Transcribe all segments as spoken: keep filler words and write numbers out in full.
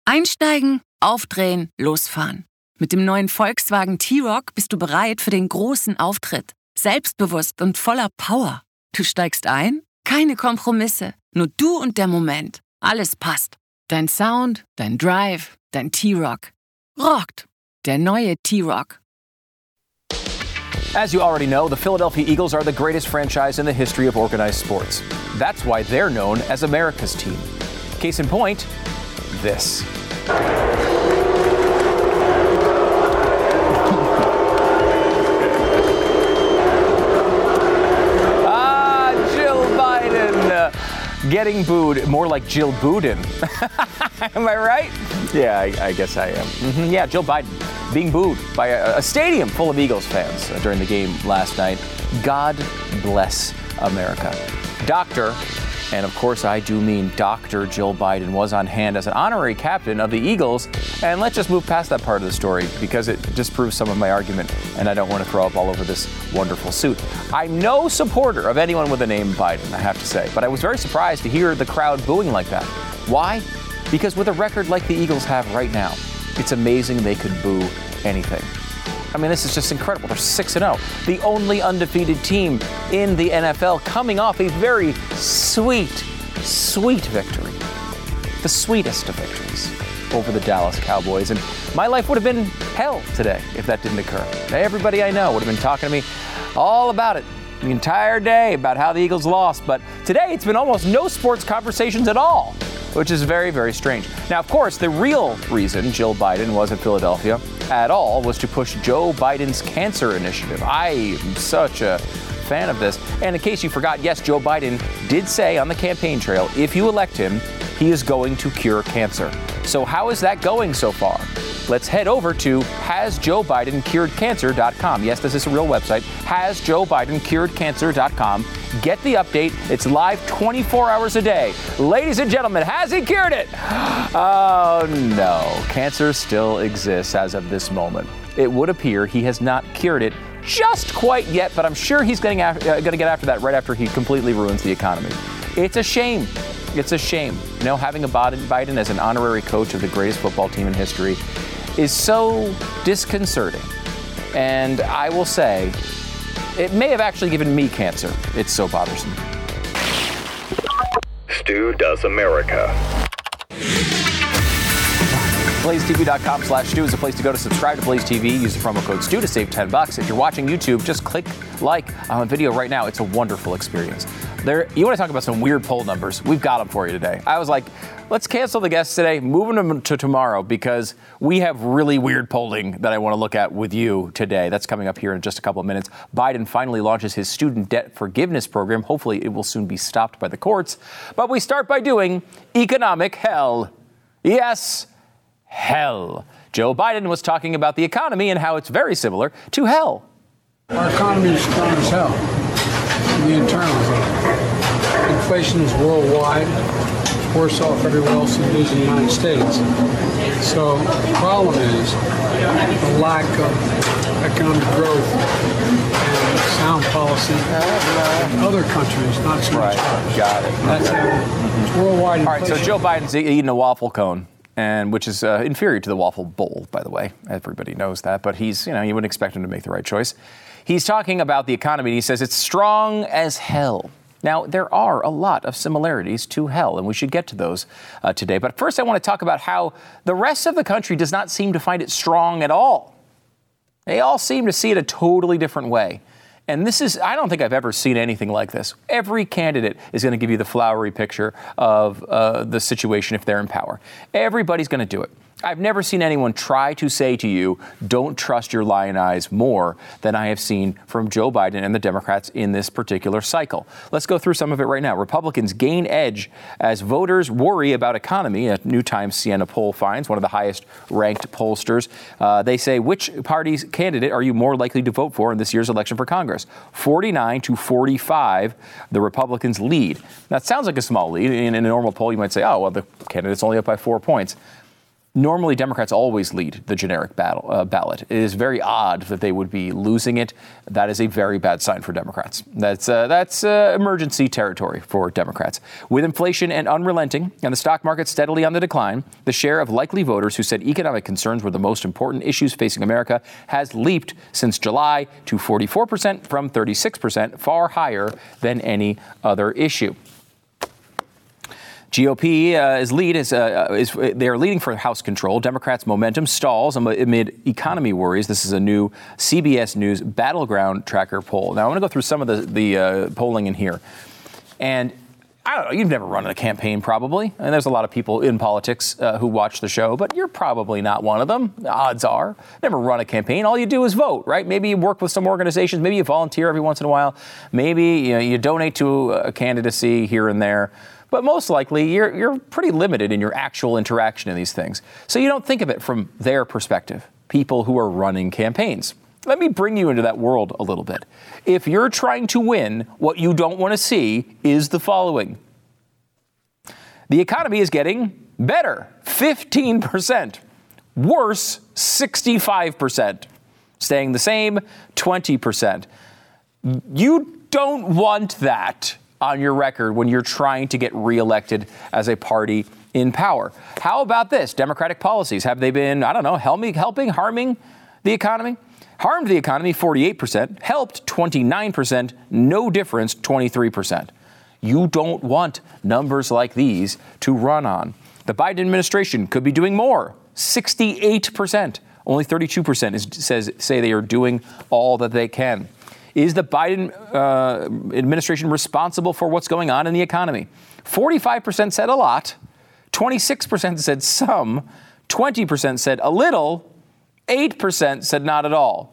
Einsteigen, aufdrehen, losfahren. Mit dem neuen Volkswagen T-Roc bist du bereit für den großen Auftritt. Selbstbewusst und voller Power. Du steigst ein? Keine Kompromisse. Nur du und der Moment. Alles passt. Dein Sound, dein Drive, dein T-Roc. Rockt. Der neue T-Roc. As you already know, the Philadelphia Eagles are the greatest franchise in the history of organized sports. That's why they're known as America's team. Case in point, this. ah, Jill Biden uh, getting booed, more like Jill Buden. Am I right? Yeah, I, I guess I am. Mm-hmm. Yeah, Jill Biden being booed by a, a stadium full of Eagles fans uh, during the game last night. God bless America. Doctor, and of course I do mean Doctor Jill Biden, was on hand as an honorary captain of the Eagles. And let's just move past that part of the story because it disproves some of my argument, and I don't want to throw up all over this wonderful suit. I'm no supporter of anyone with the name Biden, I have to say, but I was very surprised to hear the crowd booing like that. Why? Because with a record like the Eagles have right now, it's amazing they could boo anything. I mean, this is just incredible. They're six and oh. The only undefeated team in the N F L, coming off a very sweet, sweet victory. The sweetest of victories over the Dallas Cowboys. And my life would have been hell today if that didn't occur. Everybody I know would have been talking to me all about it the entire day, about how the Eagles lost. But today it's been almost no sports conversations at all, which is very, very strange. Now, of course, the real reason Jill Biden was in Philadelphia at all was to push Joe Biden's cancer initiative. I am such a fan of this. And in case you forgot, yes, Joe Biden did say on the campaign trail, if you elect him, he is going to cure cancer. So how is that going so far? Let's head over to has joe biden cured cancer dot com. Yes, this is a real website. has joe biden cured cancer dot com. Get the update. It's live twenty-four hours a day. Ladies and gentlemen, has he cured it? Oh, no. Cancer still exists as of this moment. It would appear he has not cured it just quite yet, but I'm sure he's getting af- uh, going to get after that right after he completely ruins the economy. It's a shame. It's a shame. You know, having a Biden as an honorary coach of the greatest football team in history is so disconcerting. And I will say, it may have actually given me cancer. It's so bothersome. Stu Does America. Blaze T V dot com slash Stu is a place to go to subscribe to Blaze T V. Use the promo code Stu to save ten bucks. If you're watching YouTube, just click like on the video right now. It's a wonderful experience. There, you want to talk about some weird poll numbers? We've got them for you today. I was like, let's cancel the guests today, move them to tomorrow because we have really weird polling that I want to look at with you today. That's coming up here in just a couple of minutes. Biden finally launches his student debt forgiveness program. Hopefully it will soon be stopped by the courts. But we start by doing economic hell. Yes, hell. Joe Biden was talking about the economy and how it's very similar to hell. Our economy is strong as hell. The internals. Inflation is worldwide. It's worse off everywhere else than it is in the United States. So the problem is the lack of economic growth and sound policy in other countries, not so much. Right, got it. That's okay. how it's worldwide. All right, so Joe Biden's eating a waffle cone. And which is uh, inferior to the waffle bowl, by the way. Everybody knows that. But he's, you know, you wouldn't expect him to make the right choice. He's talking about the economy, and he says it's strong as hell. Now, there are a lot of similarities to hell, and we should get to those uh, today. But first, I want to talk about how the rest of the country does not seem to find it strong at all. They all seem to see it a totally different way. And this is, I don't think I've ever seen anything like this. Every candidate is going to give you the flowery picture of uh, the situation if they're in power. Everybody's going to do it. I've never seen anyone try to say to you, don't trust your lying eyes more than I have seen from Joe Biden and the Democrats in this particular cycle. Let's go through some of it right now. Republicans gain edge as voters worry about economy. A New Times Siena poll finds, one of the highest ranked pollsters. Uh, they say, which party's candidate are you more likely to vote for in this year's election for Congress? forty-nine to forty-five, the Republicans lead. That sounds like a small lead. In, in a normal poll, you might say, oh, well, the candidate's only up by four points. Normally, Democrats always lead the generic battle, uh, ballot. It is very odd that they would be losing it. That is a very bad sign for Democrats. That's uh, that's uh, emergency territory for Democrats. With inflation and unrelenting and the stock market steadily on the decline, the share of likely voters who said economic concerns were the most important issues facing America has leaped since July to forty-four percent from thirty-six percent, far higher than any other issue. G O P uh, is lead is, uh, is they are leading for House control. Democrats' momentum stalls amid economy worries. This is a new C B S News Battleground Tracker poll. Now I want to go through some of the the uh, polling in here, and I don't know. You've never run a campaign, probably, and there's a lot of people in politics uh, who watch the show, but you're probably not one of them. Odds are, never run a campaign. All you do is vote, right? Maybe you work with some organizations. Maybe you volunteer every once in a while. Maybe you know, you donate to a candidacy here and there. But most likely, you're you're pretty limited in your actual interaction in these things. So you don't think of it from their perspective, people who are running campaigns. Let me bring you into that world a little bit. If you're trying to win, what you don't want to see is the following. The economy is getting better, fifteen percent. Worse, sixty-five percent. Staying the same, twenty percent. You don't want that on your record when you're trying to get reelected as a party in power. How about this? Democratic policies. Have they been, I don't know, helping, helping, harming the economy? Harmed the economy, forty-eight percent. Helped, twenty-nine percent. No difference, twenty-three percent. You don't want numbers like these to run on. The Biden administration could be doing more, sixty-eight percent. Only thirty-two percent is, says say they are doing all that they can. Is the Biden uh, administration responsible for what's going on in the economy? forty-five percent said a lot, twenty-six percent said some, twenty percent said a little, eight percent said not at all.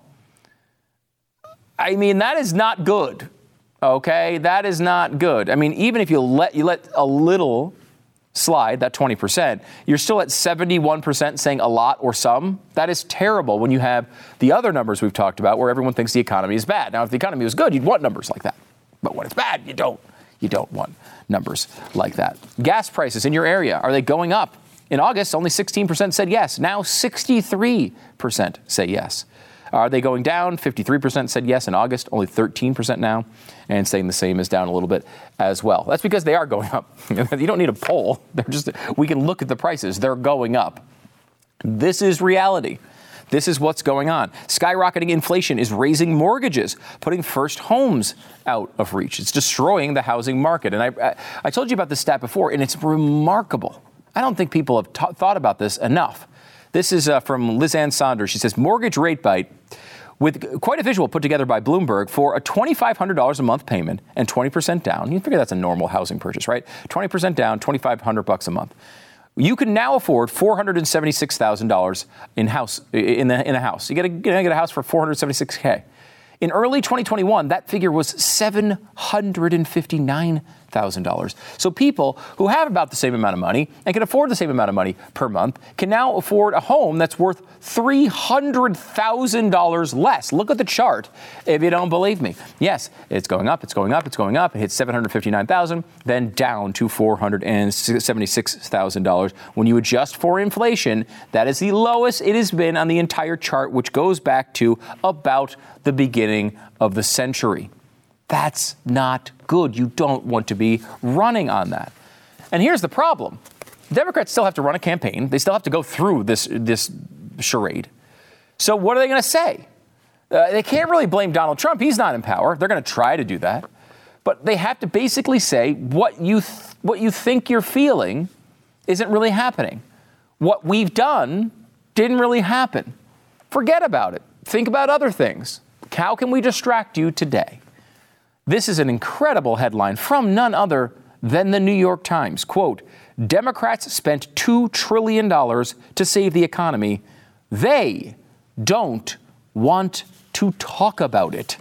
I mean, that is not good, okay? That is not good. I mean, even if you let you let a little slide, that twenty percent, you're still at seventy-one percent saying a lot or some. That is terrible when you have the other numbers we've talked about where everyone thinks the economy is bad. Now, if the economy was good, you'd want numbers like that. But when it's bad, you don't. You don't want numbers like that. Gas prices in your area, are they going up? In August, only sixteen percent said yes. Now sixty-three percent say yes. Are they going down? fifty-three percent said yes in August, only thirteen percent now, and saying the same is down a little bit as well. That's because they are going up. You don't need a poll. They're just, we can look at the prices. They're going up. This is reality. This is what's going on. Skyrocketing inflation is raising mortgages, putting first homes out of reach. It's destroying the housing market. And I, I, I told you about this stat before, and it's remarkable. I don't think people have ta- thought about this enough. This is uh, from Liz Ann Saunders. She says, mortgage rate bite, with quite a visual put together by Bloomberg for a twenty-five hundred dollars a month payment and twenty percent down. You figure that's a normal housing purchase, right? twenty percent down, twenty-five hundred bucks a month. You can now afford four hundred seventy-six thousand dollars in house in the in a house. You get a, you know, get a house for four hundred seventy-six thousand dollars. In early twenty twenty-one, that figure was seven hundred fifty-nine thousand dollars. So people who have about the same amount of money and can afford the same amount of money per month can now afford a home that's worth three hundred thousand dollars less. Look at the chart if you don't believe me. Yes, it's going up, it's going up, it's going up. It hits seven hundred fifty-nine thousand dollars, then down to four hundred seventy-six thousand dollars. When you adjust for inflation, that is the lowest it has been on the entire chart, which goes back to about the beginning of the century. That's not good. You don't want to be running on that. And here's the problem. Democrats still have to run a campaign. They still have to go through this, this charade. So what are they going to say? Uh, they can't really blame Donald Trump. He's not in power. They're going to try to do that. But they have to basically say what you th- what you think you're feeling isn't really happening. What we've done didn't really happen. Forget about it. Think about other things. How can we distract you today? This is an incredible headline from none other than the New York Times. Quote, Democrats spent two trillion dollars to save the economy. They don't want to talk about it.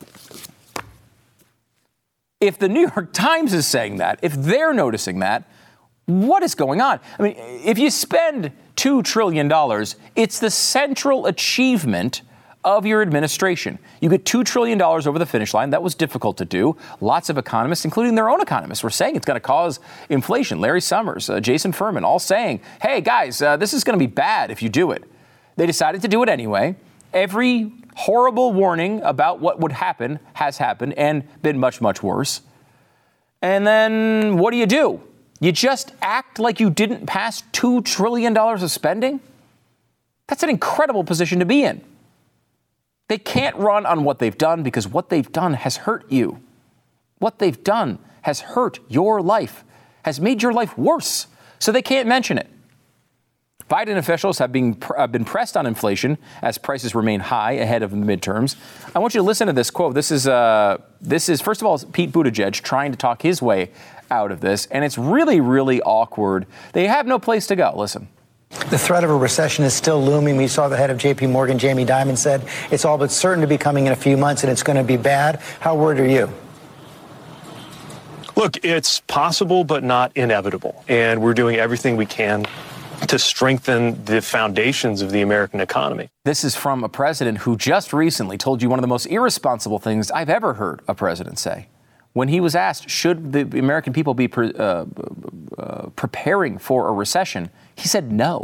If the New York Times is saying that, if they're noticing that, what is going on? I mean, if you spend two trillion dollars, it's the central achievement of your administration. You get two trillion dollars over the finish line. That was difficult to do. Lots of economists, including their own economists, were saying it's going to cause inflation. Larry Summers, uh, Jason Furman, all saying, hey, guys, uh, this is going to be bad if you do it. They decided to do it anyway. Every horrible warning about what would happen has happened and been much, much worse. And then what do you do? You just act like you didn't pass two trillion dollars of spending? That's an incredible position to be in. They can't run on what they've done because what they've done has hurt you. What they've done has hurt your life, has made your life worse. So they can't mention it. Biden officials have been, uh, been pressed on inflation as prices remain high ahead of the midterms. I want you to listen to this quote. This is, uh, this is first of all, Pete Buttigieg trying to talk his way out of this. And it's really, really awkward. They have no place to go. Listen. The threat of a recession is still looming. We saw the head of J P Morgan, Jamie Dimon, said it's all but certain to be coming in a few months and it's going to be bad. How worried are you? Look, it's possible, but not inevitable. And we're doing everything we can to strengthen the foundations of the American economy. This is from a president who just recently told you one of the most irresponsible things I've ever heard a president say. When he was asked, should the American people be pre- uh, uh, preparing for a recession, he said no.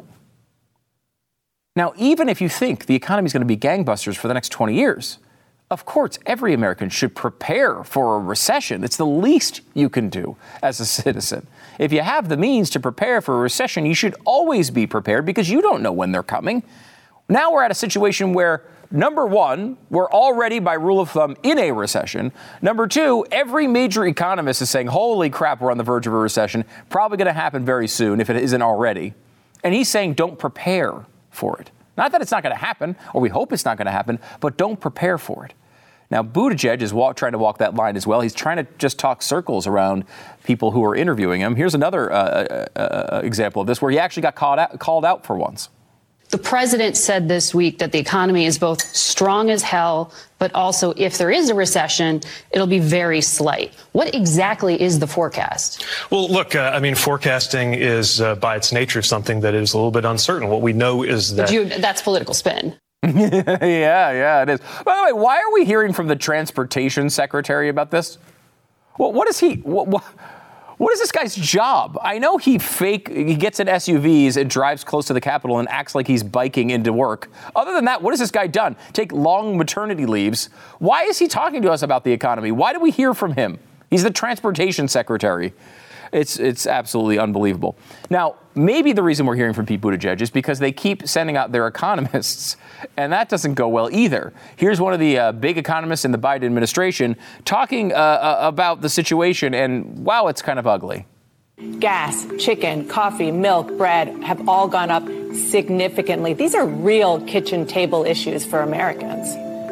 Now, even if you think the economy is going to be gangbusters for the next twenty years, of course, every American should prepare for a recession. It's the least you can do as a citizen. If you have the means to prepare for a recession, you should always be prepared because you don't know when they're coming. Now we're at a situation where, number one, we're already, by rule of thumb, in a recession. Number two, every major economist is saying, holy crap, we're on the verge of a recession. Probably going to happen very soon if it isn't already. And he's saying don't prepare for it. Not that it's not going to happen, or we hope it's not going to happen, but don't prepare for it. Now, Buttigieg is walk, trying to walk that line as well. He's trying to just talk circles around people who are interviewing him. Here's another uh, uh, uh, example of this where he actually got called out, called out for once. The president said this week that the economy is both strong as hell, but also if there is a recession, it'll be very slight. What exactly is the forecast? Well, look, uh, I mean, forecasting is uh, by its nature something that is a little bit uncertain. What we know is that... You, that's political spin. yeah, yeah, it is. By the way, why are we hearing from the transportation secretary about this? Well, what is he... What, what, What is this guy's job? I know he fake, he gets in S U Vs and drives close to the Capitol and acts like he's biking into work. Other than that, what has this guy done? Take long maternity leaves. Why is he talking to us about the economy? Why do we hear from him? He's the transportation secretary. It's it's absolutely unbelievable. Now, maybe the reason we're hearing from Pete Buttigieg is because they keep sending out their economists, and that doesn't go well either. Here's one of the uh, big economists in the Biden administration talking uh, uh, about the situation, and wow, it's kind of ugly. Gas, chicken, coffee, milk, bread have all gone up significantly. These are real kitchen table issues for Americans.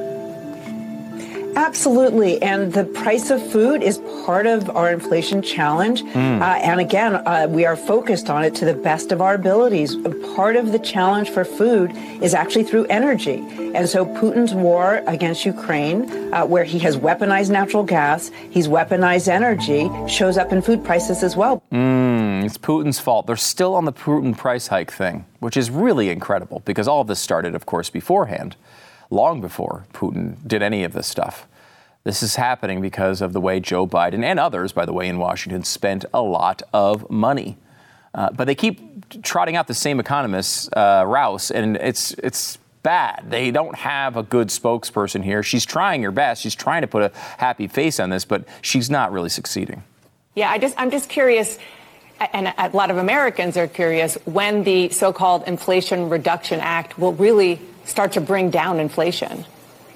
Absolutely. And the price of food is part of our inflation challenge. Mm. Uh, and again, uh, we are focused on it to the best of our abilities. Part of the challenge for food is actually through energy. And so Putin's war against Ukraine, uh, where he has weaponized natural gas, he's weaponized energy, shows up in food prices as well. Mm, it's Putin's fault. They're still on the Putin price hike thing, which is really incredible because all of this started, of course, beforehand. Long before Putin did any of this stuff. This is happening because of the way Joe Biden and others, by the way, in Washington spent a lot of money. Uh, but they keep trotting out the same economists, uh, Rouse, and it's it's bad. They don't have a good spokesperson here. She's trying her best. She's trying to put a happy face on this, but she's not really succeeding. Yeah, I just I'm just curious. And a lot of Americans are curious when the so-called Inflation Reduction Act will really start to bring down inflation.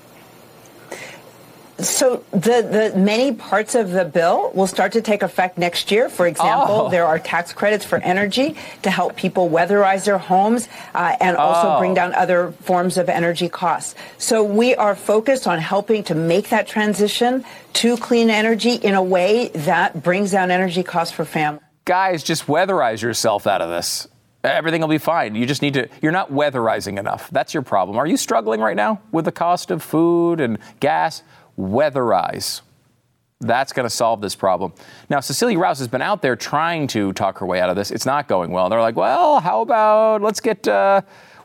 So the, the many parts of the bill will start to take effect next year. For example, oh. there are tax credits for energy to help people weatherize their homes uh, and also oh. bring down other forms of energy costs. So we are focused on helping to make that transition to clean energy in a way that brings down energy costs for families. Guys, just weatherize yourself out of this. Everything will be fine. You just need to, you're not weatherizing enough. That's your problem. Are you struggling right now with the cost of food and gas? Weatherize. That's going to solve this problem. Now, Cecilia Rouse has been out there trying to talk her way out of this. It's not going well. They're like, well, how about let's get, uh,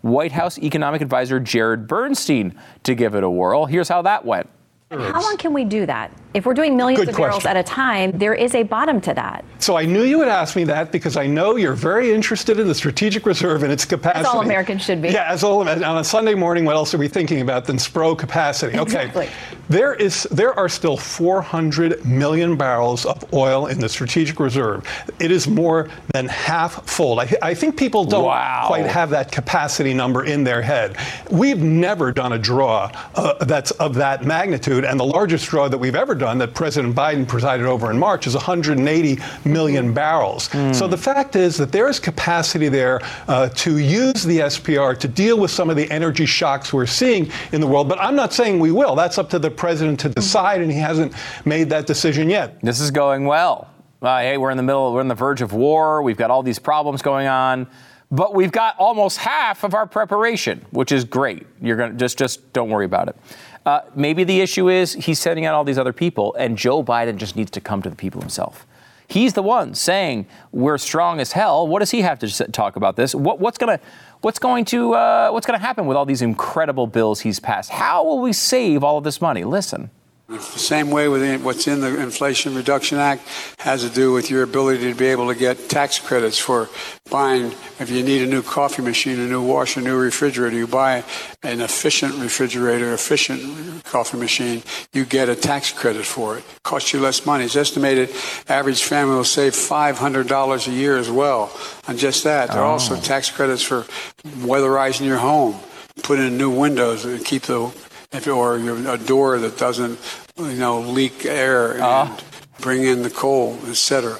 White House economic advisor Jared Bernstein to give it a whirl. Here's how that went. How long can we do that? If we're doing millions Good of barrels question. at a time, there is a bottom to that. So I knew you would ask me that because I know you're very interested in the strategic reserve and its capacity. As all Americans should be. Yeah, as all on a Sunday morning, what else are we thinking about than S P R O capacity? Okay. Exactly. There is there are still four hundred million barrels of oil in the strategic reserve. It is more than half full. I, I think people don't Wow. quite have that capacity number in their head. We've never done a draw uh, that's of that magnitude, and the largest draw that we've ever done that President Biden presided over in March is one hundred eighty million barrels. Mm. So the fact is that there is capacity there uh, to use the S P R to deal with some of the energy shocks we're seeing in the world. But I'm not saying we will. That's up to the president to decide, and he hasn't made that decision yet. This is going well. Uh, hey, we're in the middle, we're on the verge of war. We've got all these problems going on, but we've got almost half of our preparation, which is great. You're gonna just, just don't worry about it. Uh, maybe the issue is he's sending out all these other people, and Joe Biden just needs to come to the people himself. He's the one saying we're strong as hell. What does he have to s- talk about this? What, what's gonna, what's going to, uh, what's going to happen with all these incredible bills he's passed? How will we save all of this money? Listen. The same way with what's in the Inflation Reduction Act has to do with your ability to be able to get tax credits for buying. If you need a new coffee machine, a new washer, a new refrigerator, you buy an efficient refrigerator, efficient coffee machine, you get a tax credit for it. Costs you less money. It's estimated average family will save five hundred dollars a year as well on just that. There are Oh. also tax credits for weatherizing your home, put in new windows and keep the If or a door that doesn't, you know, leak air and Uh. bring in the cold, et cetera.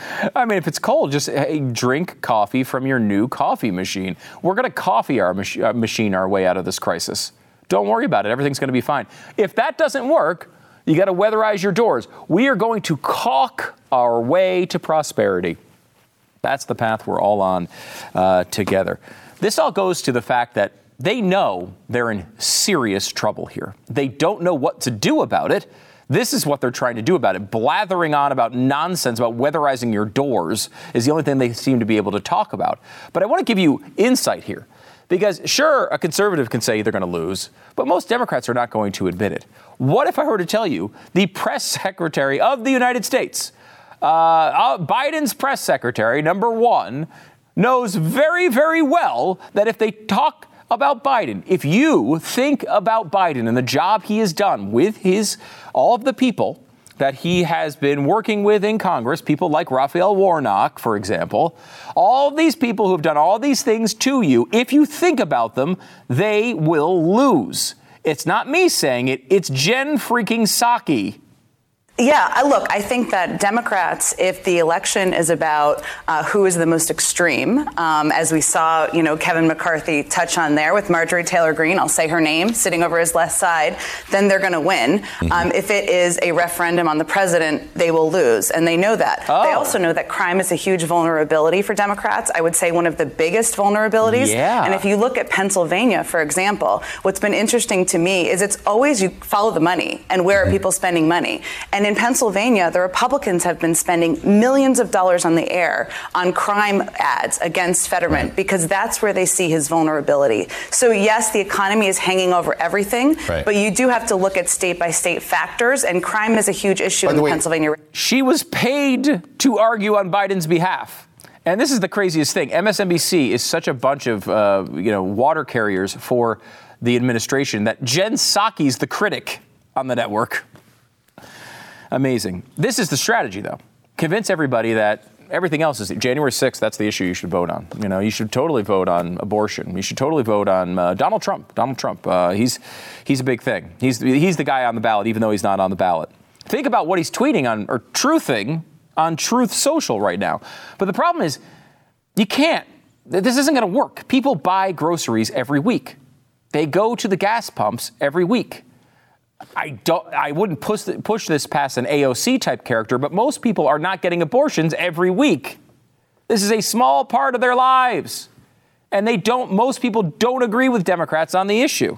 I mean, if it's cold, just hey, drink coffee from your new coffee machine. We're going to coffee our mach- uh, machine our way out of this crisis. Don't worry about it. Everything's going to be fine. If that doesn't work, you got to weatherize your doors. We are going to caulk our way to prosperity. That's the path we're all on uh, together. This all goes to the fact that they know they're in serious trouble here. They don't know what to do about it. This is what they're trying to do about it. Blathering on about nonsense about weatherizing your doors is the only thing they seem to be able to talk about. But I want to give you insight here. Because, sure, a conservative can say they're going to lose, but most Democrats are not going to admit it. What if I were to tell you the press secretary of the United States, uh, uh, Biden's press secretary, number one, knows very, very well that if they talk about Biden, if you think about Biden and the job he has done with his all of the people that he has been working with in Congress, people like Raphael Warnock, for example, all of these people who have done all these things to you, if you think about them, they will lose. It's not me saying it, it's Jen freaking Psaki. Yeah, I look, I think that Democrats, if the election is about uh, who is the most extreme, um, as we saw, you know, Kevin McCarthy touch on there with Marjorie Taylor Greene, I'll say her name, sitting over his left side, then they're going to win. Mm-hmm. Um, if it is a referendum on the president, they will lose, and they know that. Oh. They also know that crime is a huge vulnerability for Democrats. I would say one of the biggest vulnerabilities. Yeah. And if you look at Pennsylvania, for example, what's been interesting to me is it's always you follow the money and where mm-hmm. are people spending money. And in Pennsylvania, the Republicans have been spending millions of dollars on the air on crime ads against Fetterman right. because that's where they see his vulnerability. So, yes, the economy is hanging over everything, right. but you do have to look at state-by-state factors, and crime is a huge issue in way, Pennsylvania. She was paid to argue on Biden's behalf. And this is the craziest thing. M S N B C is such a bunch of, uh, you know, water carriers for the administration that Jen Psaki's the critic on the network. Amazing. This is the strategy, though. Convince everybody that everything else is January sixth. That's the issue you should vote on. You know, you should totally vote on abortion. You should totally vote on uh, Donald Trump. Donald Trump. Uh, he's he's a big thing. He's he's the guy on the ballot, even though he's not on the ballot. Think about what he's tweeting on or truthing on Truth Social right now. But the problem is, you can't. This isn't going to work. People buy groceries every week. They go to the gas pumps every week. I don't. I wouldn't push push this past an A O C type character, but most people are not getting abortions every week. This is a small part of their lives, and they don't. Most people don't agree with Democrats on the issue.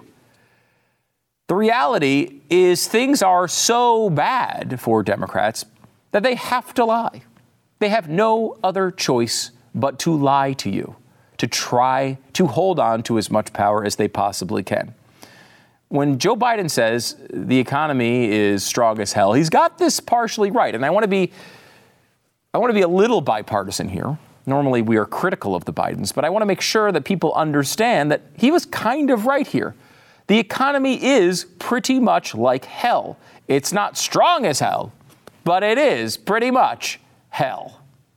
The reality is things are so bad for Democrats that they have to lie. They have no other choice but to lie to you, to try to hold on to as much power as they possibly can. When Joe Biden says the economy is strong as hell, he's got this partially right. And I want to be I want to be a little bipartisan here. Normally we are critical of the Bidens, but I want to make sure that people understand that he was kind of right here. The economy is pretty much like hell. It's not strong as hell, but it is pretty much hell.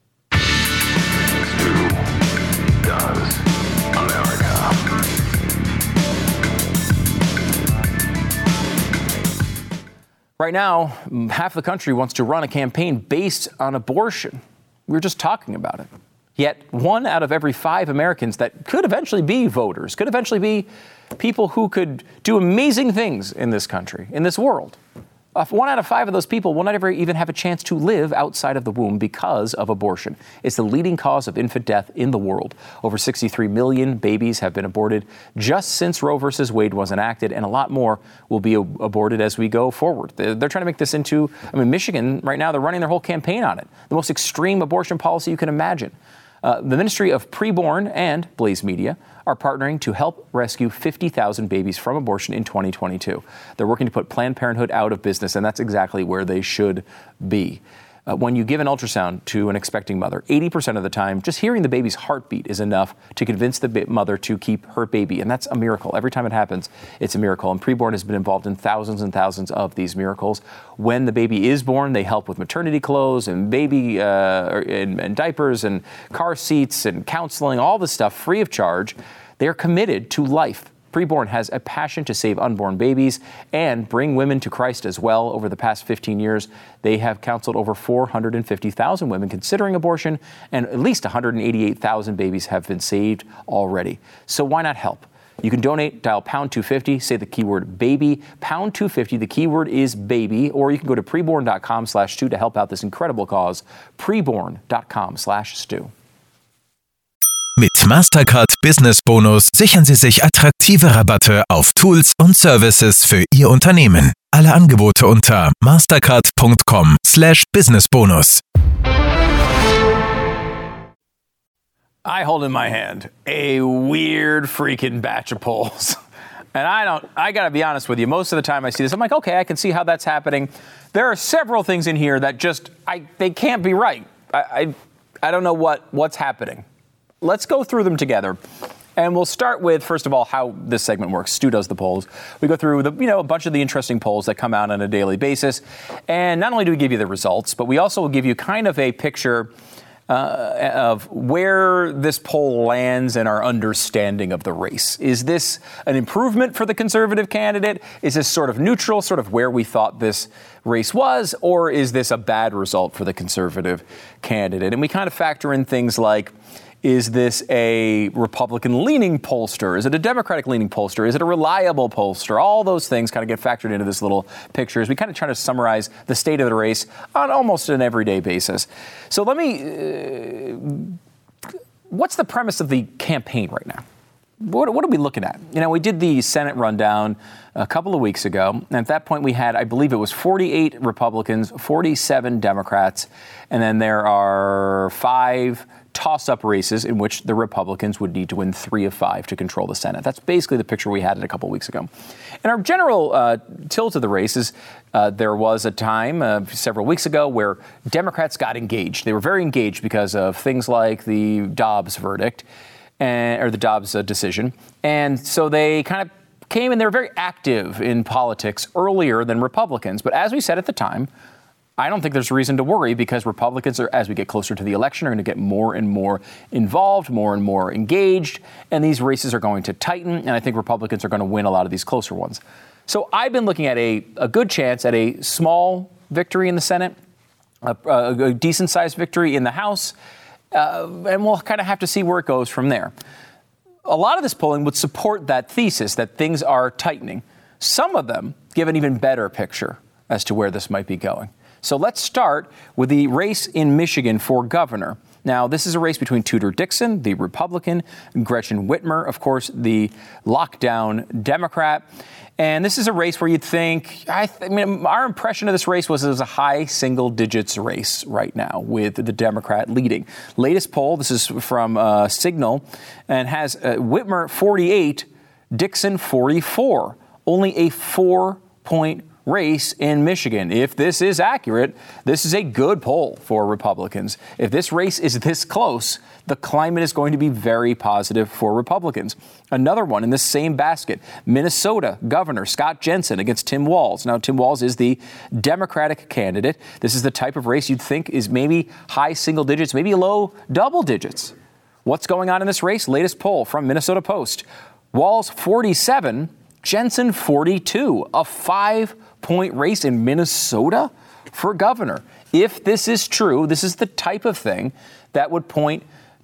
Stu does America. Right now, half the country wants to run a campaign based on abortion. We were just talking about it. Yet one out of every five Americans that could eventually be voters, could eventually be people who could do amazing things in this country, in this world. Uh, one out of five of those people will not ever even have a chance to live outside of the womb because of abortion. It's the leading cause of infant death in the world. Over sixty-three million babies have been aborted just since Roe versus Wade was enacted, and a lot more will be ab- aborted as we go forward. They're, they're trying to make this into, I mean, Michigan right now, they're running their whole campaign on it. The most extreme abortion policy you can imagine. Uh, the Ministry of Preborn and Blaze Media are partnering to help rescue fifty thousand babies from abortion in twenty twenty-two. They're working to put Planned Parenthood out of business, and that's exactly where they should be. Uh, when you give an ultrasound to an expecting mother, eighty percent of the time, just hearing the baby's heartbeat is enough to convince the ba- mother to keep her baby. And that's a miracle. Every time it happens, it's a miracle. And Preborn has been involved in thousands and thousands of these miracles. When the baby is born, they help with maternity clothes and baby uh, and, and diapers and car seats and counseling, all this stuff free of charge. They're committed to life. Preborn has a passion to save unborn babies and bring women to Christ as well. Over the past fifteen years, they have counseled over four hundred fifty thousand women considering abortion, and at least one hundred eighty-eight thousand babies have been saved already. So why not help? You can donate, dial pound two fifty, say the keyword baby, pound two fifty, the keyword is baby, or you can go to preborn.com slash Stu to help out this incredible cause, preborn.com slash Stu. Mit Mastercard Business Bonus sichern Sie sich attraktive Rabatte auf Tools und Services für Ihr Unternehmen. Alle Angebote unter mastercard.com slash businessbonus. I hold in my hand a weird freaking batch of polls. And I don't, I got to be honest with you, most of the time I see this, I'm like, okay, I can see how that's happening. There are several things in here that just, I they can't be right. I I, I don't know what, what's happening. Let's go through them together. And we'll start with, first of all, how this segment works. Stu does the polls. We go through the, you know, a bunch of the interesting polls that come out on a daily basis. And not only do we give you the results, but we also will give you kind of a picture uh, of where this poll lands in our understanding of the race. Is this an improvement for the conservative candidate? Is this sort of neutral, sort of where we thought this race was? Or is this a bad result for the conservative candidate? And we kind of factor in things like, is this a Republican-leaning pollster? Is it a Democratic-leaning pollster? Is it a reliable pollster? All those things kind of get factored into this little picture as we kind of try to summarize the state of the race on almost an everyday basis. So let me, uh, what's the premise of the campaign right now? What, what are we looking at? You know, we did the Senate rundown a couple of weeks ago. And at that point, we had, I believe it was forty-eight Republicans, forty-seven Democrats, and then there are five toss-up races in which the Republicans would need to win three of five to control the Senate. That's basically the picture we had a couple of weeks ago. And our general uh, tilt of the race is uh, there was a time uh, several weeks ago where Democrats got engaged. They were very engaged because of things like the Dobbs verdict, and, or the Dobbs uh, decision. And so they kind of came and they were very active in politics earlier than Republicans. But as we said at the time, I don't think there's reason to worry because Republicans are, as we get closer to the election, are going to get more and more involved, more and more engaged, and these races are going to tighten, and I think Republicans are going to win a lot of these closer ones. So I've been looking at a, a good chance at a small victory in the Senate, a, a, a decent-sized victory in the House, uh, and we'll kind of have to see where it goes from there. A lot of this polling would support that thesis that things are tightening. Some of them give an even better picture as to where this might be going. So let's start with the race in Michigan for governor. Now, this is a race between Tudor Dixon, the Republican, Gretchen Whitmer, of course, the lockdown Democrat. And this is a race where you'd think, I, th- I mean, our impression of this race was it was a high single digits race right now with the Democrat leading. Latest poll, this is from uh, Signal, and has uh, Whitmer forty-eight, Dixon forty-four. Only a four-point race in Michigan. If this is accurate, this is a good poll for Republicans. If this race is this close, the climate is going to be very positive for Republicans. Another one in this same basket, Minnesota Governor Scott Jensen against Tim Walz. Now, Tim Walz is the Democratic candidate. This is the type of race you'd think is maybe high single digits, maybe low double digits. What's going on in this race? Latest poll from Minnesota Post. Walz forty-seven, Jensen forty-two, a five-point race in Minnesota for governor. If this is true, this is the type of thing that would point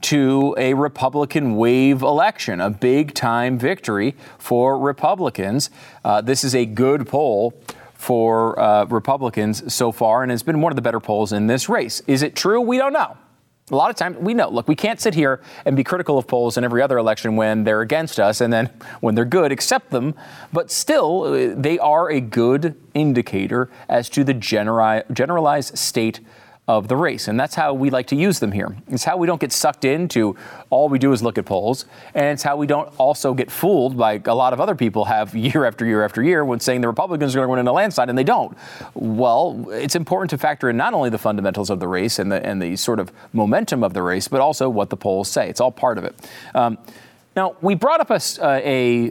to a Republican wave election, a big-time victory for Republicans. Uh, this is a good poll for uh, Republicans so far, and it's been one of the better polls in this race. Is it true? We don't know. A lot of times we know, look, we can't sit here and be critical of polls in every other election when they're against us and then when they're good, accept them. But still, they are a good indicator as to the generi- generalized state of the race. And that's how we like to use them here. It's how we don't get sucked into all we do is look at polls. And it's how we don't also get fooled by a lot of other people have year after year after year when saying the Republicans are going to win in a landslide and they don't. Well, it's important to factor in not only the fundamentals of the race and the, and the sort of momentum of the race, but also what the polls say. It's all part of it. Um, now, we brought up a, a,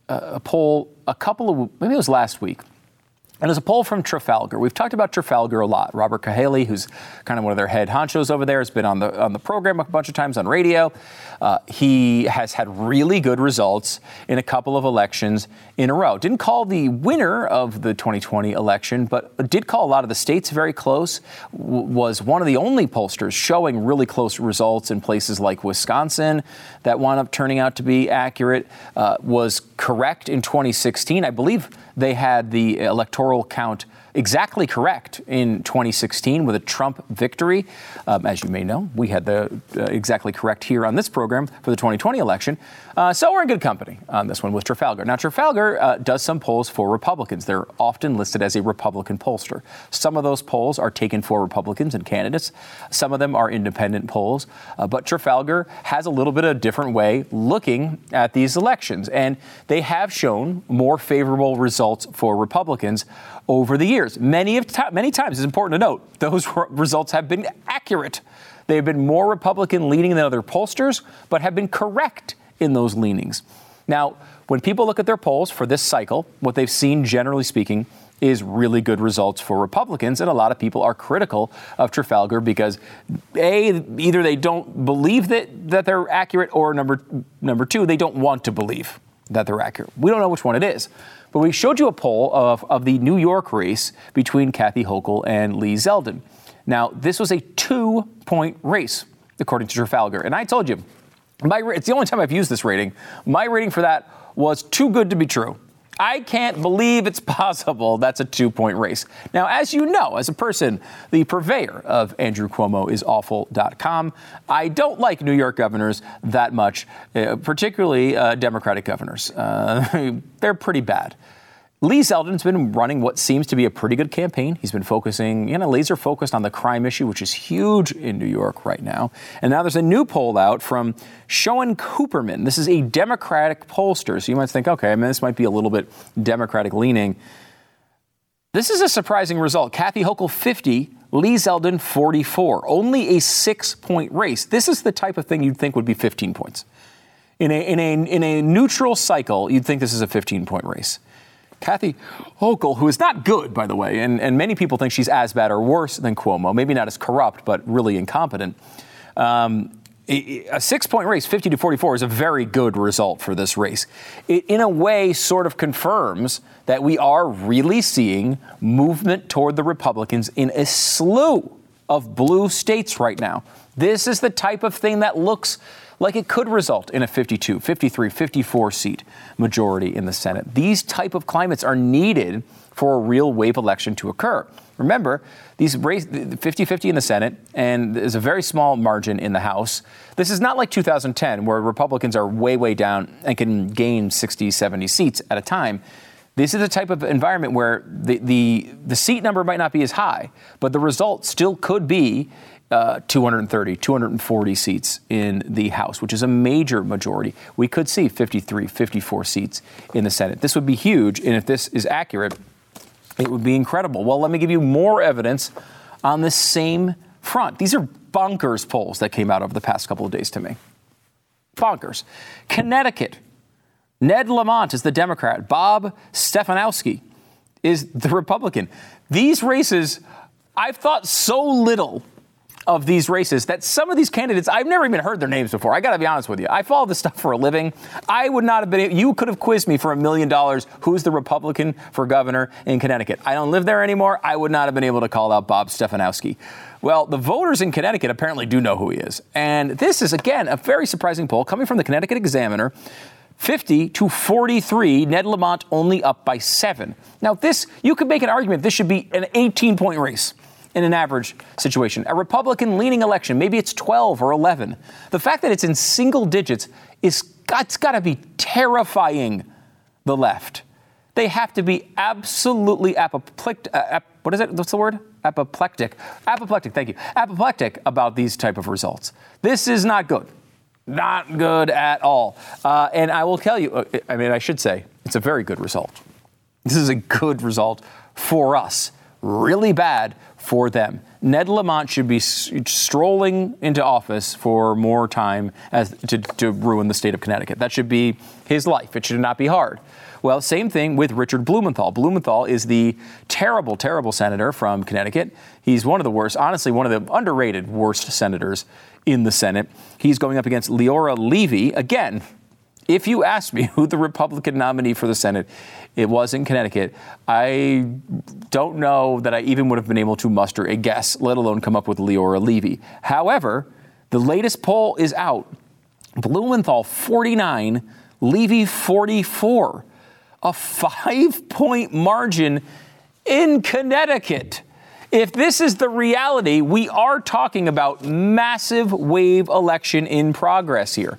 a poll a couple of, maybe it was last week. And there's a poll from Trafalgar. We've talked about Trafalgar a lot. Robert Cahaly, who's kind of one of their head honchos over there, has been on the on the program a bunch of times on radio. Uh, he has had really good results in a couple of elections in a row. Didn't call the winner of the twenty twenty election, but did call a lot of the states very close. W- was one of the only pollsters showing really close results in places like Wisconsin that wound up turning out to be accurate. Uh, was correct in twenty sixteen. I believe they had the electoral count exactly correct in twenty sixteen with a Trump victory. Um, as you may know, we had the uh, exactly correct here on this program for the twenty twenty election. Uh, so we're in good company on this one with Trafalgar. Now, Trafalgar uh, does some polls for Republicans. They're often listed as a Republican pollster. Some of those polls are taken for Republicans and candidates. Some of them are independent polls. Uh, but Trafalgar has a little bit of a different way looking at these elections. And they have shown more favorable results for Republicans over the years. Many of t- many times, it's important to note, those r- results have been accurate. They have been more Republican leaning than other pollsters, but have been correct in those leanings. Now, when people look at their polls for this cycle, what they've seen, generally speaking, is really good results for Republicans. And a lot of people are critical of Trafalgar because, A, either they don't believe that, that they're accurate, or number number two, they don't want to believe that they're accurate. We don't know which one it is. But we showed you a poll of, of the New York race between Kathy Hochul and Lee Zeldin. Now, this was a two-point race, according to Trafalgar. And I told you, my it's the only time I've used this rating. My rating for that was too good to be true. I can't believe it's possible that's a two-point race. Now, as you know, as a person, the purveyor of Andrew Cuomo is awful dot com. I don't like New York governors that much, uh, particularly uh, Democratic governors. Uh, they're pretty bad. Lee Zeldin's been running what seems to be a pretty good campaign. He's been focusing, you know, laser focused on the crime issue, which is huge in New York right now. And now there's a new poll out from Schoen Cooperman. This is a Democratic pollster. So you might think, okay, I mean, this might be a little bit Democratic leaning. This is a surprising result. Kathy Hochul, fifty, Lee Zeldin, forty-four. Only a six-point race. This is the type of thing you'd think would be fifteen points. In a, in a, in a neutral cycle, you'd think this is a fifteen-point race. Kathy Hochul, who is not good, by the way, and, and many people think she's as bad or worse than Cuomo, maybe not as corrupt, but really incompetent. Um, a six-point race, fifty to forty-four, is a very good result for this race. It, in a way, sort of confirms that we are really seeing movement toward the Republicans in a slew of blue states right now. This is the type of thing that looks like it could result in a fifty-two, fifty-three, fifty-four seat majority in the Senate. These type of climates are needed for a real wave election to occur. Remember, these race fifty-fifty in the Senate, and there's a very small margin in the House. This is not like two thousand ten, where Republicans are way, way down and can gain sixty, seventy seats at a time. This is the type of environment where the, the, the seat number might not be as high, but the result still could be uh, two hundred thirty, two hundred forty seats in the House, which is a major majority. We could see fifty-three, fifty-four seats in the Senate. This would be huge, and if this is accurate, it would be incredible. Well, let me give you more evidence on this same front. These are bonkers polls that came out over the past couple of days to me. Bonkers. Connecticut. Ned Lamont is the Democrat. Bob Stefanowski is the Republican. These races, I've thought so little of these races that some of these candidates, I've never even heard their names before. I got to be honest with you. I follow this stuff for a living. I would not have been, you could have quizzed me for a million dollars. Who's the Republican for governor in Connecticut? I don't live there anymore. I would not have been able to call out Bob Stefanowski. Well, the voters in Connecticut apparently do know who he is. And this is, again, a very surprising poll coming from the Connecticut Examiner. fifty to forty-three, Ned Lamont only up by seven. Now, this, you could make an argument this should be an eighteen-point race in an average situation. A Republican-leaning election, maybe it's twelve or eleven. The fact that it's in single digits is it's got to be terrifying the left. They have to be absolutely apoplectic. Uh, ap- what is it? What's the word? Apoplectic. Apoplectic, thank you. Apoplectic about these type of results. This is not good. Not good at all. Uh, and I will tell you, I mean, I should say, it's a very good result. This is a good result for us. Really bad for them. Ned Lamont should be s- strolling into office for more time as to, to ruin the state of Connecticut. That should be his life. It should not be hard. Well, same thing with Richard Blumenthal. Blumenthal is the terrible, terrible senator from Connecticut. He's one of the worst, honestly, one of the underrated worst senators in the Senate. He's going up against Leora Levy. Again, if you ask me who the Republican nominee for the Senate it was in Connecticut, I don't know that I even would have been able to muster a guess, let alone come up with Leora Levy. However, the latest poll is out. Blumenthal forty-nine, Levy forty-four. A five-point margin in Connecticut. If this is the reality, we are talking about massive wave election in progress here.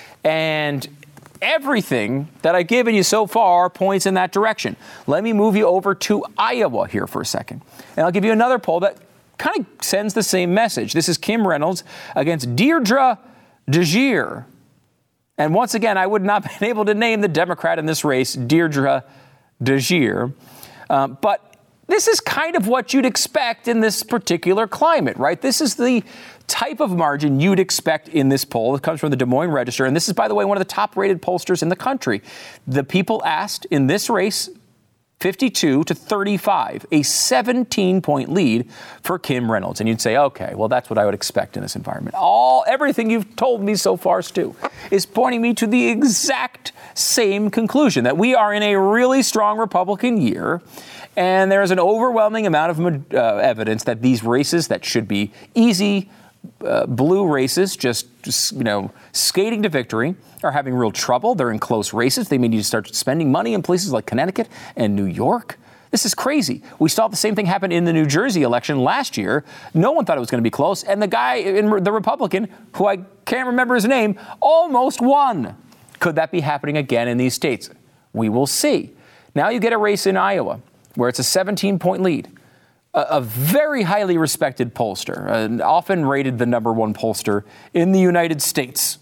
And everything that I've given you so far points in that direction. Let me move you over to Iowa here for a second. And I'll give you another poll that kind of sends the same message. This is Kim Reynolds against Deirdre DeGier. And once again, I would not have been able to name the Democrat in this race, Deirdre DeGier. Um, but this is kind of what you'd expect in this particular climate, right? This is the type of margin you'd expect in this poll. It comes from the Des Moines Register. And this is, by the way, one of the top-rated pollsters in the country. The people asked in this race, fifty-two to thirty-five, a seventeen-point lead for Kim Reynolds. And you'd say, okay, well, that's what I would expect in this environment. All, everything you've told me so far, Stu, is pointing me to the exact same conclusion, that we are in a really strong Republican year. And there is an overwhelming amount of uh, evidence that these races that should be easy, uh, blue races, just, just, you know, skating to victory, are having real trouble. They're in close races. They may need to start spending money in places like Connecticut and New York. This is crazy. We saw the same thing happen in the New Jersey election last year. No one thought it was going to be close. And the guy, in the Republican, who I can't remember his name, almost won. Could that be happening again in these states? We will see. Now you get a race in Iowa where it's a seventeen-point lead. A, a very highly respected pollster, and often rated the number one pollster in the United States.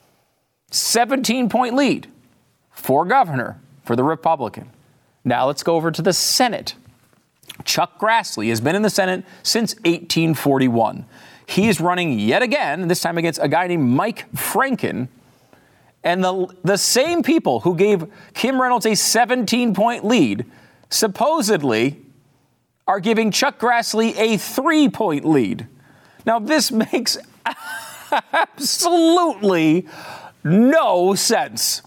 seventeen-point lead for governor for the Republican. Now let's go over to the Senate. Chuck Grassley has been in the Senate since eighteen forty-one. He is running yet again, this time against a guy named Mike Franken. And the, the same people who gave Kim Reynolds a seventeen-point lead supposedly are giving Chuck Grassley a three-point lead. Now, this makes absolutely no sense.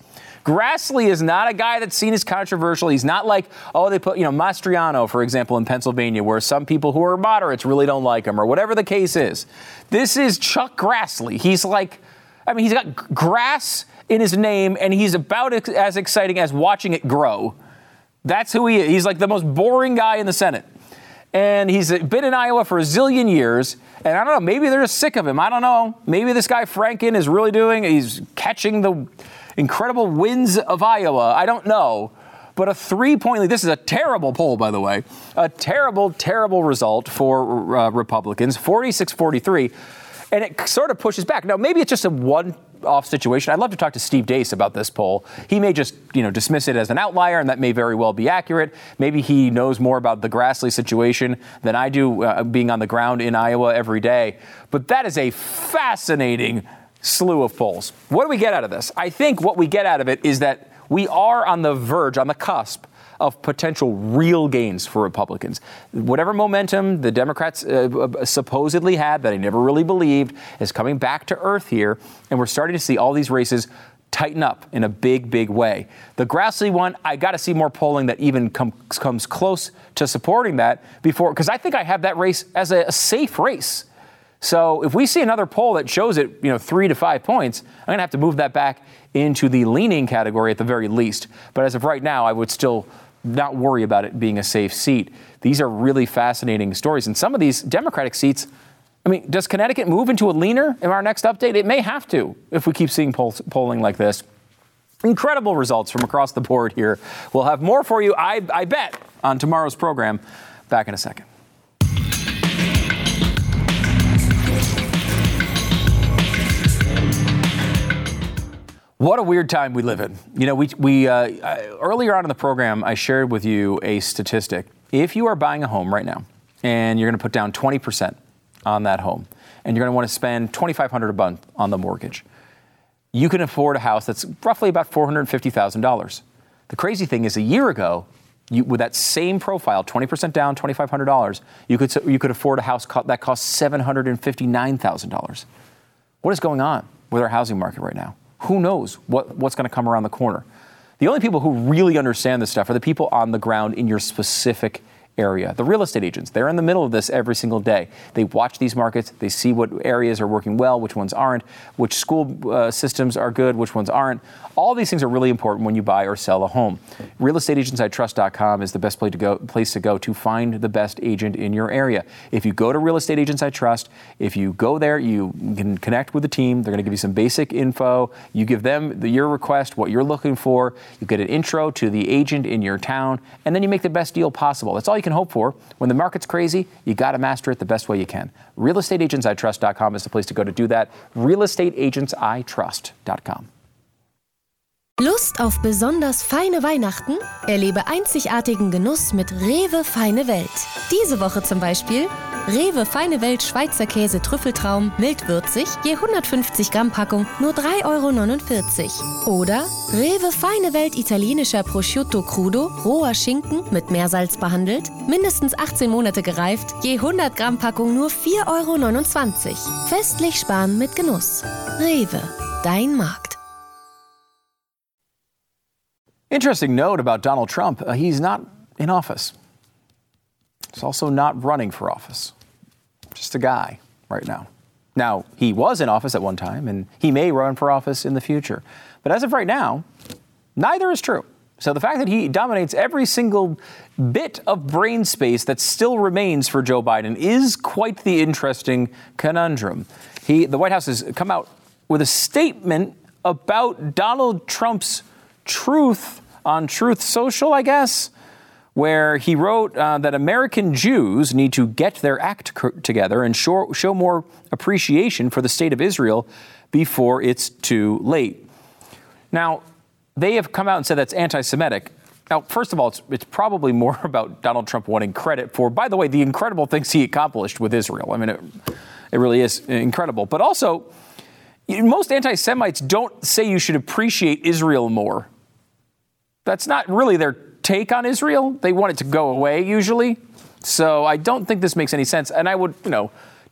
Grassley is not a guy that's seen as controversial. He's not like, oh, they put, you know, Mastriano, for example, in Pennsylvania, where some people who are moderates really don't like him, or whatever the case is. This is Chuck Grassley. He's like, I mean, he's got grass in his name, and he's about as exciting as watching it grow. That's who he is. He's like the most boring guy in the Senate. And he's been in Iowa for a zillion years. And I don't know, maybe they're just sick of him. I don't know. Maybe this guy Franken is really doing, he's catching the incredible winds of Iowa. I don't know. But a three-point lead, this is a terrible poll, by the way. A terrible, terrible result for uh, Republicans, forty-six forty-three. And it sort of pushes back. Now, maybe it's just a one-off situation. I'd love to talk to Steve Deace about this poll. He may just, you know, dismiss it as an outlier, and that may very well be accurate. Maybe he knows more about the Grassley situation than I do, uh, being on the ground in Iowa every day. But that is a fascinating slew of polls. What do we get out of this? I think what we get out of it is that we are on the verge, on the cusp, of potential real gains for Republicans. Whatever momentum the Democrats uh, supposedly had that I never really believed is coming back to earth here, and we're starting to see all these races tighten up in a big, big way. The Grassley one, I got to see more polling that even com- comes close to supporting that before, because I think I have that race as a, a safe race. So if we see another poll that shows it, you know, three to five points, I'm going to have to move that back into the leaning category at the very least. But as of right now, I would still not worry about it being a safe seat. These are really fascinating stories. And some of these Democratic seats, I mean, does Connecticut move into a leaner in our next update? It may have to if we keep seeing poll- polling like this. Incredible results from across the board here. We'll have more for you, I, I bet, on tomorrow's program. Back in a second. What a weird time we live in. You know, we, we uh, earlier on in the program, I shared with you a statistic. If you are buying a home right now and you're going to put down twenty percent on that home and you're going to want to spend twenty-five hundred dollars a month on the mortgage, you can afford a house that's roughly about four hundred fifty thousand dollars. The crazy thing is a year ago, you, with that same profile, twenty percent down, twenty-five hundred dollars, you could, you could afford a house co- that costs seven hundred fifty-nine thousand dollars. What is going on with our housing market right now? Who knows what, what's going to come around the corner? The only people who really understand this stuff are the people on the ground in your specific area. The real estate agents, they're in the middle of this every single day. They watch these markets. They see what areas are working well, which ones aren't, which school uh, systems are good, which ones aren't. All these things are really important when you buy or sell a home. real estate agents I trust dot com is the best place to go, place to go to find the best agent in your area. If you go to Real Estate Agents I Trust, if you go there, you can connect with the team. They're going to give you some basic info. You give them the, your request, what you're looking for. You get an intro to the agent in your town, and then you make the best deal possible. That's all you can hope for. When the market's crazy, you got to master it the best way you can. Real Estate Agents I Trust dot com is the place to go to do that. Real Estate Agents I Trust dot com. Lust auf besonders feine Weihnachten? Erlebe einzigartigen Genuss mit Rewe Feine Welt. Diese Woche zum Beispiel Rewe Feine Welt Schweizer Käse Trüffeltraum mildwürzig, je hundertfünfzig Gramm Packung nur drei Euro neunundvierzig. Oder Rewe Feine Welt italienischer Prosciutto Crudo, roher Schinken mit Meersalz behandelt, mindestens achtzehn Monate gereift, je hundert Gramm Packung nur vier Euro neunundzwanzig. Festlich sparen mit Genuss. Rewe, dein Markt. Interesting note about Donald Trump. Uh, he's not in office. He's also not running for office. Just a guy right now. Now, he was in office at one time, and he may run for office in the future. But as of right now, neither is true. So the fact that he dominates every single bit of brain space that still remains for Joe Biden is quite the interesting conundrum. He, the White House has come out with a statement about Donald Trump's truth on Truth Social, I guess, where he wrote uh, that American Jews need to get their act co- together and show, show more appreciation for the state of Israel before it's too late. Now, they have come out and said that's anti-Semitic. Now, first of all, it's, it's probably more about Donald Trump wanting credit for, by the way, the incredible things he accomplished with Israel. I mean, it, it really is incredible. But also, most anti-Semites don't say you should appreciate Israel more. That's not really their take on Israel. They want it to go away, usually. So I don't think this makes any sense. And I would, you know,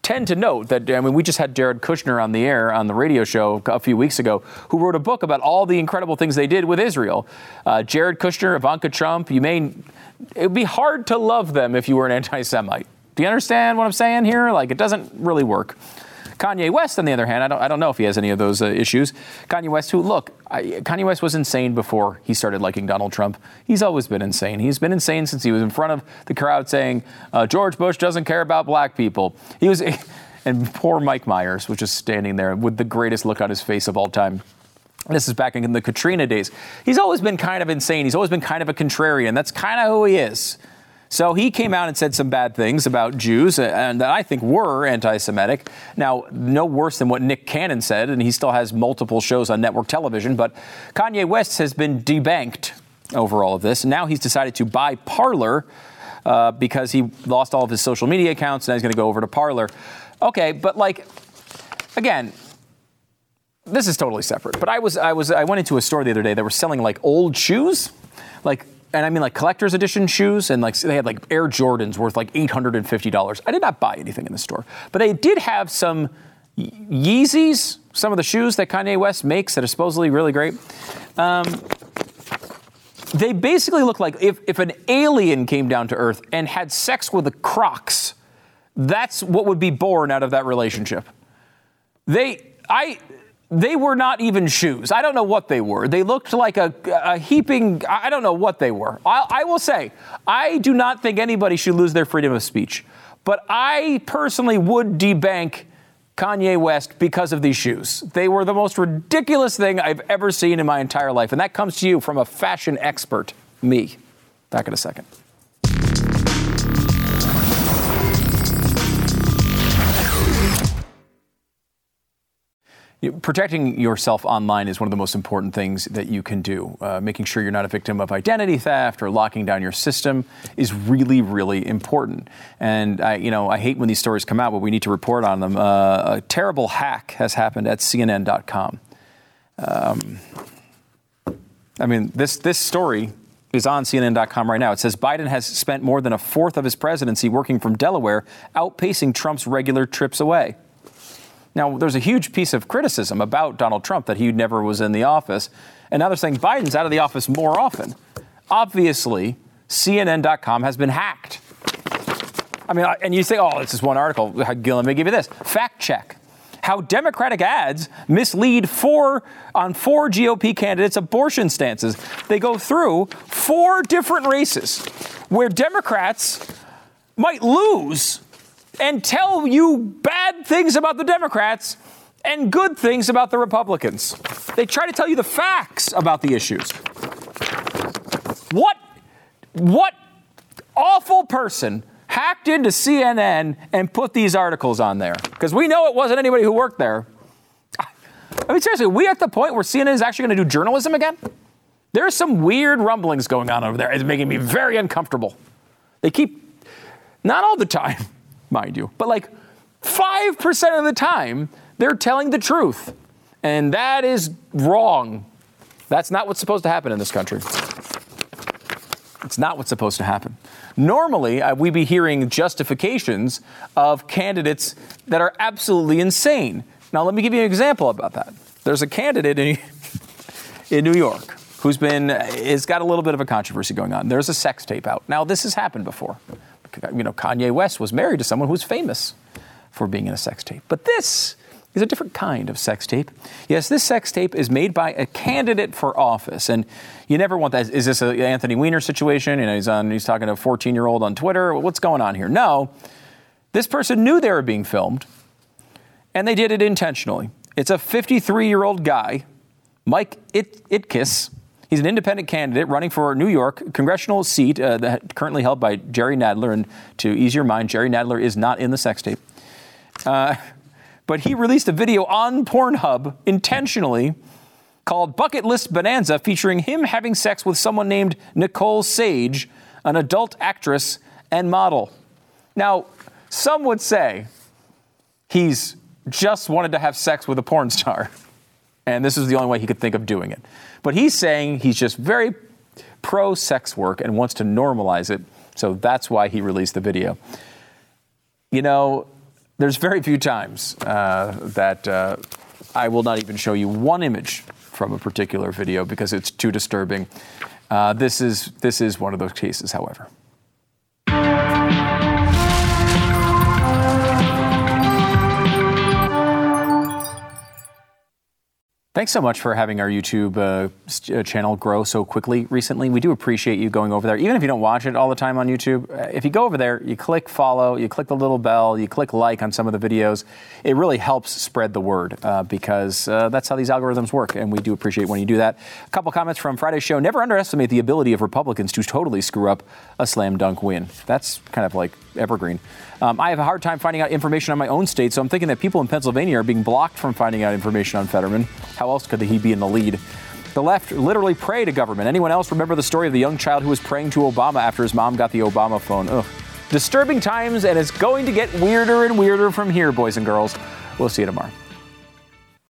tend to note that, I mean, we just had Jared Kushner on the air on the radio show a few weeks ago, who wrote a book about all the incredible things they did with Israel. Uh, Jared Kushner, Ivanka Trump, you may, it would be hard to love them if you were an anti-Semite. Do you understand what I'm saying here? Like, it doesn't really work. Kanye West, on the other hand, I don't, I don't know if he has any of those uh, issues. Kanye West, who, look, I, Kanye West was insane before he started liking Donald Trump. He's always been insane. He's been insane since he was in front of the crowd saying, uh, George Bush doesn't care about black people. He was, and poor Mike Myers was just standing there with the greatest look on his face of all time. This is back in the Katrina days. He's always been kind of insane. He's always been kind of a contrarian. That's kind of who he is. So he came out and said some bad things about Jews, and that I think were anti-Semitic. Now, no worse than what Nick Cannon said, and he still has multiple shows on network television. But Kanye West has been debanked over all of this. And now he's decided to buy Parler uh, because he lost all of his social media accounts, and now he's going to go over to Parler. Okay, but like, again, this is totally separate. But I was, I was, I went into a store the other day that were selling like old shoes, like. And I mean, like collector's edition shoes, and like they had like Air Jordans worth like eight hundred fifty dollars. I did not buy anything in the store, but they did have some Yeezys, some of the shoes that Kanye West makes that are supposedly really great. Um, they basically look like if, if an alien came down to Earth and had sex with the Crocs, that's what would be born out of that relationship. They, I... They were not even shoes. I don't know what they were. They looked like a, a heaping, I don't know what they were. I, I will say, I do not think anybody should lose their freedom of speech. But I personally would debank Kanye West because of these shoes. They were the most ridiculous thing I've ever seen in my entire life. And that comes to you from a fashion expert, me. Back in a second. Protecting yourself online is one of the most important things that you can do. Uh, making sure you're not a victim of identity theft or locking down your system is really, really important. And I, you know, I hate when these stories come out, but we need to report on them. Uh, a terrible hack has happened at C N N dot com. Um, I mean, this this story is on C N N dot com right now. It says Biden has spent more than a fourth of his presidency working from Delaware, outpacing Trump's regular trips away. Now, there's a huge piece of criticism about Donald Trump that he never was in the office. And now they're saying Biden's out of the office more often. Obviously, C N N dot com has been hacked. I mean, and you say, oh, it's just one article. Gil, let me give you this. Fact check. How Democratic ads mislead four on four G O P candidates' abortion stances. They go through four different races where Democrats might lose and tell you bad things about the Democrats and good things about the Republicans. They try to tell you the facts about the issues. What, what awful person hacked into C N N and put these articles on there? Because we know it wasn't anybody who worked there. I mean, seriously, are we at the point where C N N is actually going to do journalism again? There's some weird rumblings going on over there. It's making me very uncomfortable. They keep, not all the time, mind you, but like five percent of the time, they're telling the truth. And that is wrong. That's not what's supposed to happen in this country. It's not what's supposed to happen. Normally, uh, we'd be hearing justifications of candidates that are absolutely insane. Now, let me give you an example about that. There's a candidate in, in New York who's been, has got a little bit of a controversy going on. There's a sex tape out. Now, this has happened before. You know, Kanye West was married to someone who's famous for being in a sex tape. But this is a different kind of sex tape. Yes, this sex tape is made by a candidate for office. And you never want that. Is this an Anthony Weiner situation? You know, he's on, he's talking to a fourteen-year-old on Twitter. What's going on here? No. This person knew they were being filmed, and they did it intentionally. It's a fifty-three-year-old guy, Mike It- Itkis. He's an independent candidate running for a New York congressional seat uh, that currently held by Jerry Nadler. And to ease your mind, Jerry Nadler is not in the sex tape. Uh, but he released a video on Pornhub intentionally called Bucket List Bonanza, featuring him having sex with someone named Nicole Sage, an adult actress and model. Now, some would say he's just wanted to have sex with a porn star, and this is the only way he could think of doing it. But he's saying he's just very pro-sex work and wants to normalize it, so that's why he released the video. You know, there's very few times uh, that uh, I will not even show you one image from a particular video because it's too disturbing. Uh, this is this is one of those cases, however. Thanks so much for having our YouTube uh, channel grow so quickly recently. We do appreciate you going over there. Even if you don't watch it all the time on YouTube, if you go over there, you click follow, you click the little bell, you click like on some of the videos, it really helps spread the word uh, because uh, that's how these algorithms work, and we do appreciate when you do that. A couple comments from Friday's show. Never underestimate the ability of Republicans to totally screw up a slam dunk win. That's kind of like evergreen. Um, I have a hard time finding out information on my own state, so I'm thinking that people in Pennsylvania are being blocked from finding out information on Fetterman. How else could he be in the lead? The left literally pray to government. Anyone else remember the story of the young child who was praying to Obama after his mom got the Obama phone? Ugh. Disturbing times, and it's going to get weirder and weirder from here, boys and girls. We'll see you tomorrow.